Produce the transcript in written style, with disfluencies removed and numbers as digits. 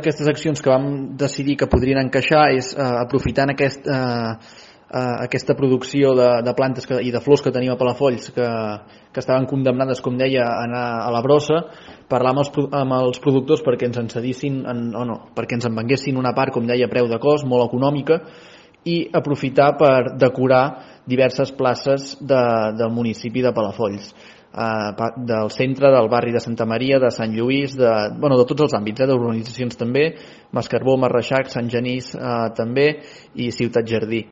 Aquestes accions que vam decidir que podrien encaixar és aprofitant aquesta producció de plantes i de flors que tenim a Palafolls que estaven condemnades, com deia, a anar a la brossa, parlar amb els productors perquè ens en cedissin perquè ens en venguessin una part, com deia, a preu de cost, molt econòmica, i aprofitar per decorar diverses places del municipi de Palafolls, del centre, del barri de Santa Maria, de Sant Lluís, de tots els àmbits, d'urbanitzacions també, Mascarbó, Marreixac, Sant Genís també, i Ciutat Jardí.